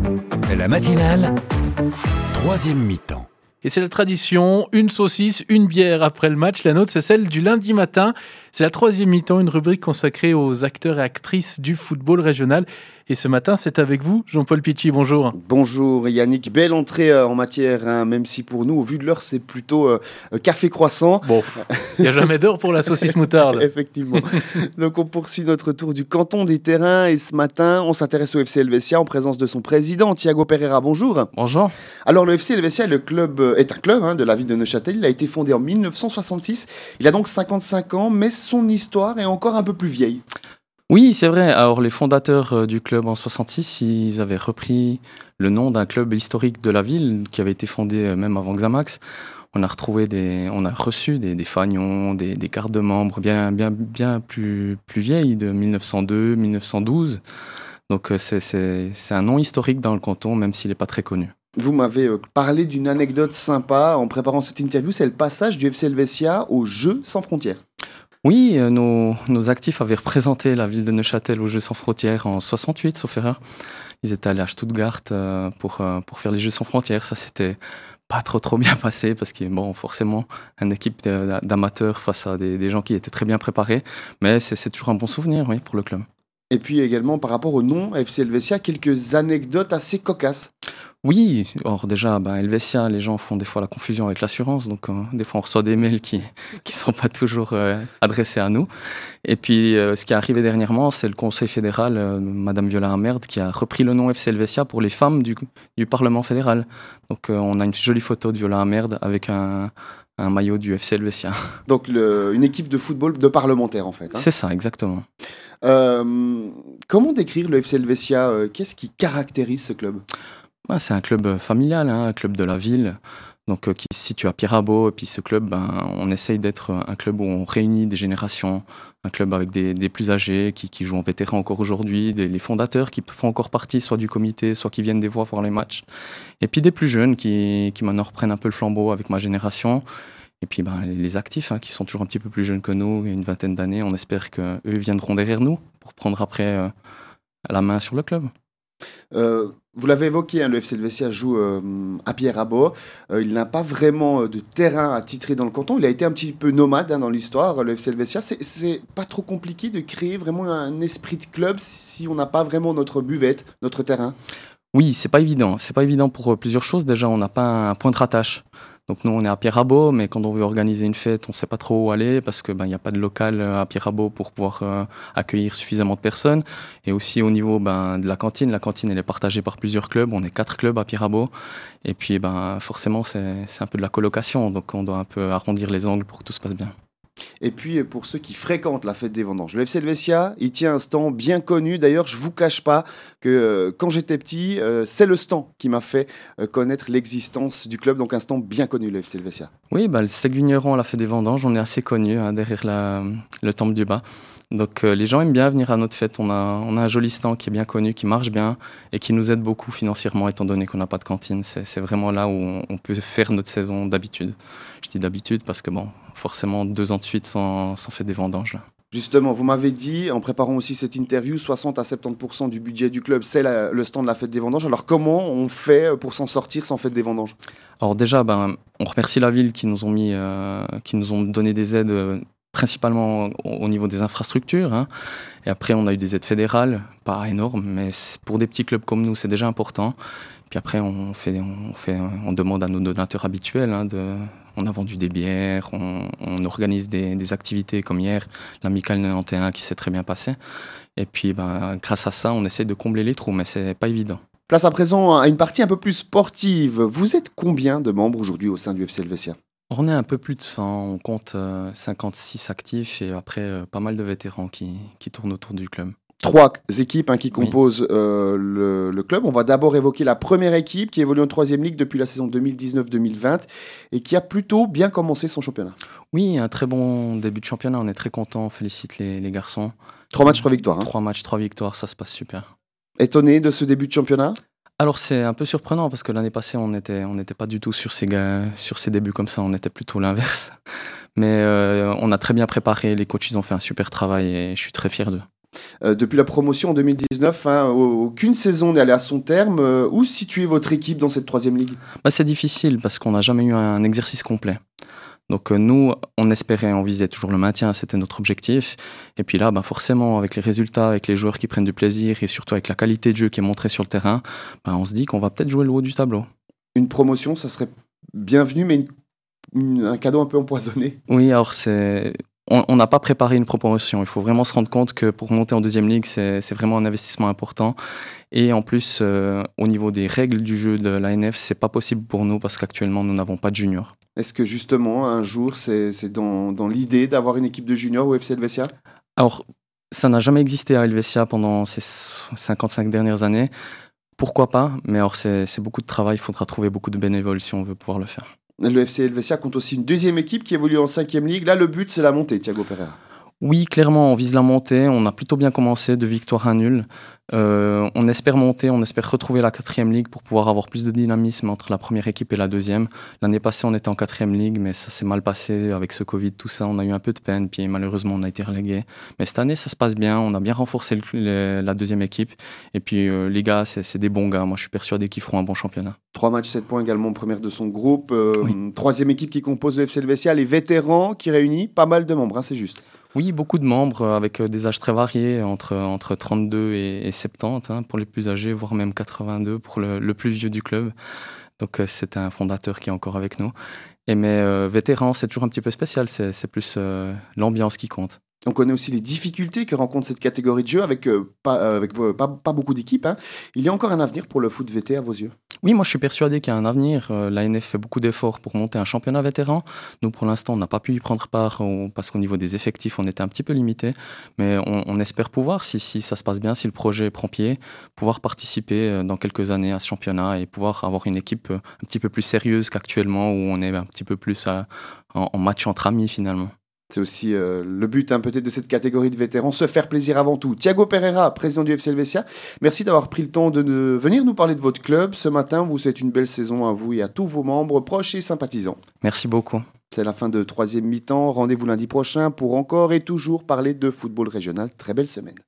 La matinale, troisième mi-temps. Et c'est la tradition, une saucisse, une bière après le match. La nôtre, c'est celle du lundi matin. C'est la troisième mi-temps, une rubrique consacrée aux acteurs et actrices du football régional. Et ce matin, c'est avec vous, Jean-Paul Pichy, bonjour. Bonjour Yannick, belle entrée en matière, hein, même si pour nous, au vu de l'heure, c'est plutôt café croissant. Bon, il n'y a jamais d'heure pour la saucisse moutarde. Effectivement. Donc on poursuit notre tour du canton des terrains et ce matin, on s'intéresse au FC Helvetia en présence de son président, Thiago Pereira. Bonjour. Bonjour. Alors le FC Helvetia est un club de la ville de Neuchâtel. Il a été fondé en 1966. Il a donc 55 ans, mais son histoire est encore un peu plus vieille. Oui, c'est vrai. Alors, les fondateurs du club en 66, ils avaient repris le nom d'un club historique de la ville qui avait été fondé même avant Xamax. On a reçu des fanions, des cartes de membres bien plus vieilles de 1902, 1912. Donc, c'est un nom historique dans le canton, même s'il n'est pas très connu. Vous m'avez parlé d'une anecdote sympa en préparant cette interview, c'est le passage du FC Helvetia aux Jeux sans frontières. Oui, nos actifs avaient représenté la ville de Neuchâtel aux Jeux sans frontières en 68, sauf erreur. Ils étaient allés à Stuttgart pour faire les Jeux sans frontières. Ça, c'était pas trop bien passé parce que, bon, forcément, une équipe d'amateurs face à des gens qui étaient très bien préparés. Mais c'est toujours un bon souvenir, oui, pour le club. Et puis également, par rapport au nom FC Helvetia, quelques anecdotes assez cocasses. Oui, or déjà, Helvetia, les gens font des fois la confusion avec l'assurance, donc des fois on reçoit des mails qui sont pas toujours adressés à nous. Et puis ce qui est arrivé dernièrement, c'est le Conseil fédéral, Madame Viola Amerd, qui a repris le nom FC Helvetia pour les femmes du Parlement fédéral. Donc on a une jolie photo de Viola Amerd avec un maillot du FC Helvetia. Donc une équipe de football de parlementaires en fait. Hein. C'est ça, exactement. Comment décrire le FC Helvetia? Qu'est-ce qui caractérise ce club? C'est un club familial, un club de la ville, donc qui se situe à Pirabo. Et puis ce club, on essaye d'être un club où on réunit des générations, un club avec des plus âgés qui jouent en vétéran encore aujourd'hui, les fondateurs qui font encore partie soit du comité, soit qui viennent des voix voir les matchs. Et puis des plus jeunes qui maintenant reprennent un peu le flambeau avec ma génération. Et puis les actifs qui sont toujours un petit peu plus jeunes que nous, il y a une vingtaine d'années, on espère qu'eux viendront derrière nous pour prendre après la main sur le club. Vous l'avez évoqué, le FC Helvetia joue à Pirabo. Il n'a pas vraiment de terrain attitré dans le canton. Il a été un petit peu nomade dans l'histoire, le FC Helvetia. C'est pas trop compliqué de créer vraiment un esprit de club si on n'a pas vraiment notre buvette, notre terrain? Oui, c'est pas évident. C'est pas évident pour plusieurs choses. Déjà, on n'a pas un point de rattache. Donc nous, on est à Pirabo, mais quand on veut organiser une fête, on ne sait pas trop où aller parce que n'y a pas de local à Pirabo pour pouvoir accueillir suffisamment de personnes. Et aussi au niveau de la cantine elle est partagée par plusieurs clubs. On est 4 clubs à Pirabo. Et puis forcément, c'est un peu de la colocation. Donc on doit un peu arrondir les angles pour que tout se passe bien. Et puis pour ceux qui fréquentent la fête des vendanges, le FC Helvetia, il tient un stand bien connu. D'ailleurs, je ne vous cache pas que quand j'étais petit, c'est le stand qui m'a fait connaître l'existence du club. Donc un stand bien connu, le FC Helvetia. Oui, le Sec Vigneron à la fête des vendanges, on est assez connu derrière le temple du bas. Donc les gens aiment bien venir à notre fête. On a un joli stand qui est bien connu, qui marche bien et qui nous aide beaucoup financièrement étant donné qu'on n'a pas de cantine. C'est vraiment là où on peut faire notre saison d'habitude. Je dis d'habitude parce que forcément 2 ans de suite sans fête des vendanges. Là. Justement, vous m'avez dit, en préparant aussi cette interview, 60 à 70% du budget du club, c'est le stand de la fête des vendanges. Alors comment on fait pour s'en sortir sans fête des vendanges? Alors déjà, on remercie la ville qui nous ont donné des aides principalement au niveau des infrastructures. Et après, on a eu des aides fédérales, pas énormes, mais pour des petits clubs comme nous, c'est déjà important. Puis après, on demande à nos donateurs habituels. On a vendu des bières, on organise des activités comme hier, l'Amicale 91 qui s'est très bien passé. Et puis, grâce à ça, on essaie de combler les trous, mais c'est pas évident. Place à présent à une partie un peu plus sportive. Vous êtes combien de membres aujourd'hui au sein du FC Helvetia? On est un peu plus de 100, on compte 56 actifs et après pas mal de vétérans qui tournent autour du club. 3 équipes qui composent le club. On va d'abord évoquer la première équipe qui évolue en 3e ligue depuis la saison 2019-2020 et qui a plutôt bien commencé son championnat. Oui, un très bon début de championnat, on est très contents, on félicite les garçons. 3 matchs, 3 victoires. 3 matchs, 3 victoires, ça se passe super. Étonné de ce début de championnat? Alors c'est un peu surprenant parce que l'année passée on n'était pas du tout sur ces débuts comme ça, on était plutôt l'inverse. Mais on a très bien préparé, les coachs ils ont fait un super travail et je suis très fier d'eux. Depuis la promotion en 2019, aucune saison n'est allée à son terme. Où situez votre équipe dans cette 3e ligue? C'est difficile parce qu'on n'a jamais eu un exercice complet. Donc nous, on visait toujours le maintien, c'était notre objectif. Et puis là, forcément, avec les résultats, avec les joueurs qui prennent du plaisir et surtout avec la qualité de jeu qui est montrée sur le terrain, on se dit qu'on va peut-être jouer le haut du tableau. Une promotion, ça serait bienvenu, mais un cadeau un peu empoisonné. Oui, alors on n'a pas préparé une promotion. Il faut vraiment se rendre compte que pour monter en 2e ligue, c'est vraiment un investissement important. Et en plus, au niveau des règles du jeu de l'ANF, c'est pas possible pour nous parce qu'actuellement, nous n'avons pas de juniors. Est-ce que justement, un jour, c'est dans l'idée d'avoir une équipe de juniors au FC Helvetia? Alors, ça n'a jamais existé à Helvetia pendant ces 55 dernières années. Pourquoi pas? Mais alors, c'est beaucoup de travail. Il faudra trouver beaucoup de bénévoles si on veut pouvoir le faire. Le FC Helvetia compte aussi une 2e équipe qui évolue en 5e ligue. Là, le but, c'est la montée, Thiago Pereira. Oui, clairement, on vise la montée. On a plutôt bien commencé, 2 victoires, 1 nul. On espère monter, on espère retrouver la 4e ligue pour pouvoir avoir plus de dynamisme entre la première équipe et la 2e. L'année passée, on était en 4e ligue, mais ça s'est mal passé avec ce Covid, tout ça. On a eu un peu de peine, puis malheureusement, on a été relégué. Mais cette année, ça se passe bien. On a bien renforcé la 2e équipe. Et puis, les gars, c'est des bons gars. Moi, je suis persuadé qu'ils feront un bon championnat. 3 matchs, 7 points également, première de son groupe. Oui. 3e équipe qui compose le FC Helvetia, les vétérans qui réunit pas mal de membres, c'est juste. Oui, beaucoup de membres avec des âges très variés, entre 32 et 70 pour les plus âgés, voire même 82 pour le plus vieux du club. Donc c'est un fondateur qui est encore avec nous. Mais vétéran, c'est toujours un petit peu spécial, c'est plus l'ambiance qui compte. On connaît aussi les difficultés que rencontre cette catégorie de jeu avec pas beaucoup d'équipes. Il y a encore un avenir pour le foot VT à vos yeux? Oui, moi je suis persuadé qu'il y a un avenir. L'ANF fait beaucoup d'efforts pour monter un championnat vétéran. Nous, pour l'instant, on n'a pas pu y prendre part parce qu'au niveau des effectifs, on était un petit peu limité. Mais on espère pouvoir, si ça se passe bien, si le projet prend pied, pouvoir participer dans quelques années à ce championnat et pouvoir avoir une équipe un petit peu plus sérieuse qu'actuellement où on est un petit peu plus en match entre amis finalement. C'est aussi le but peut-être de cette catégorie de vétérans, se faire plaisir avant tout. Thiago Pereira, président du FC Helvetia, merci d'avoir pris le temps de venir nous parler de votre club. Ce matin, vous souhaitez une belle saison à vous et à tous vos membres, proches et sympathisants. Merci beaucoup. C'est la fin de 3e mi-temps. Rendez-vous lundi prochain pour encore et toujours parler de football régional. Très belle semaine.